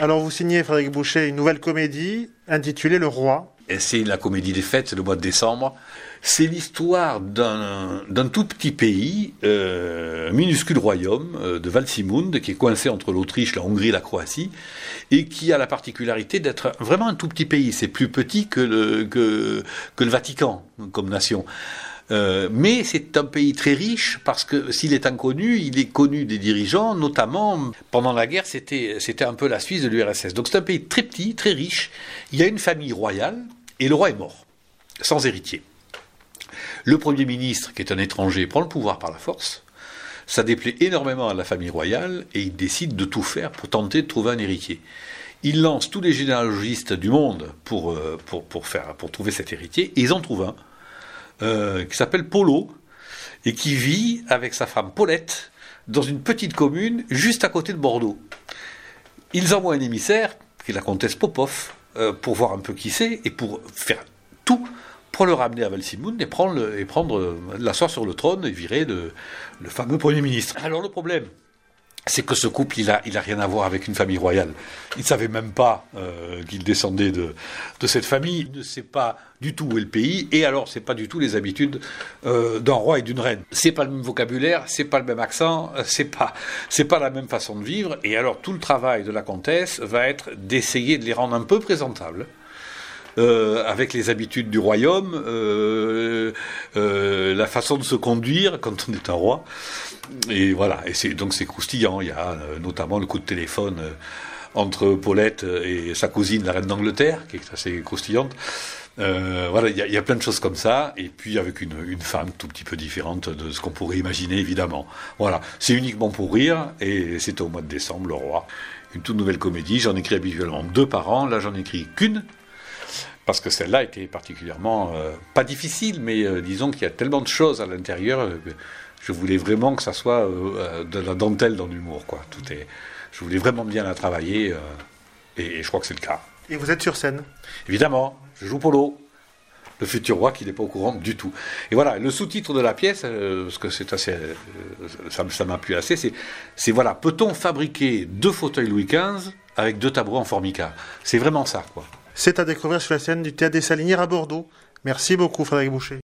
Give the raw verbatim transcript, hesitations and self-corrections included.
Alors vous signez, Frédéric Boucher, une nouvelle comédie intitulée Le Roi. Et c'est la comédie des fêtes, c'est le mois de décembre. C'est l'histoire d'un, d'un tout petit pays, euh, un minuscule royaume euh, de Valsimund, qui est coincé entre l'Autriche, la Hongrie et la Croatie, et qui a la particularité d'être vraiment un tout petit pays. C'est plus petit que le, que, que le Vatican comme nation. Euh, mais c'est un pays très riche parce que s'il est inconnu, il est connu des dirigeants, notamment pendant la guerre, c'était, c'était un peu la Suisse de l'U R S S. Donc c'est un pays très petit, très riche. Il y a une famille royale et le roi est mort, sans héritier. Le Premier ministre, qui est un étranger, prend le pouvoir par la force. Ça déplaît énormément à la famille royale et il décide de tout faire pour tenter de trouver un héritier. Il lance tous les généalogistes du monde pour, pour, pour, faire, pour trouver cet héritier et ils en trouvent un. Euh, qui s'appelle Polo et qui vit avec sa femme Paulette dans une petite commune juste à côté de Bordeaux. Ils envoient un émissaire, qui est la comtesse Popov, euh, pour voir un peu qui c'est et pour faire tout pour le ramener à Valsimund et prendre, le, et prendre euh, l'asseoir sur le trône et virer le, le fameux Premier ministre. Alors le problème, c'est que ce couple, il a, il a rien à voir avec une famille royale. Il ne savait même pas euh, qu'il descendait de, de cette famille. Il ne sait pas du tout où est le pays. Et alors, c'est pas du tout les habitudes euh, d'un roi et d'une reine. C'est pas le même vocabulaire, c'est pas le même accent, c'est pas, c'est pas la même façon de vivre. Et alors, tout le travail de la comtesse va être d'essayer de les rendre un peu présentables. Euh, avec les habitudes du royaume, euh, euh, la façon de se conduire quand on est un roi. Et voilà, et c'est, donc c'est croustillant. Il y a euh, notamment le coup de téléphone euh, entre Paulette et sa cousine, la reine d'Angleterre, qui est assez croustillante. Euh, voilà, il y, a, il y a plein de choses comme ça. Et puis avec une, une femme tout petit peu différente de ce qu'on pourrait imaginer, évidemment. Voilà, c'est uniquement pour rire, et c'est au mois de décembre, Le Roi. Une toute nouvelle comédie. J'en écris habituellement deux par an. Là, j'en écris qu'une. Parce que celle-là était particulièrement, euh, pas difficile, mais euh, disons qu'il y a tellement de choses à l'intérieur euh, que je voulais vraiment que ça soit euh, de la dentelle dans l'humour, quoi. Tout est, je voulais vraiment bien la travailler, euh, et, et je crois que c'est le cas. Et vous êtes sur scène? Évidemment, je joue Polo, le futur roi qui n'est pas au courant du tout. Et voilà, le sous-titre de la pièce, euh, parce que c'est assez, euh, ça, ça m'appuie assez, c'est, c'est voilà, peut-on fabriquer deux fauteuils Louis quinze avec deux tabourettes en formica? C'est vraiment ça, quoi. C'est à découvrir sur la scène du Théâtre des Salinières à Bordeaux. Merci beaucoup, Frédéric Boucher.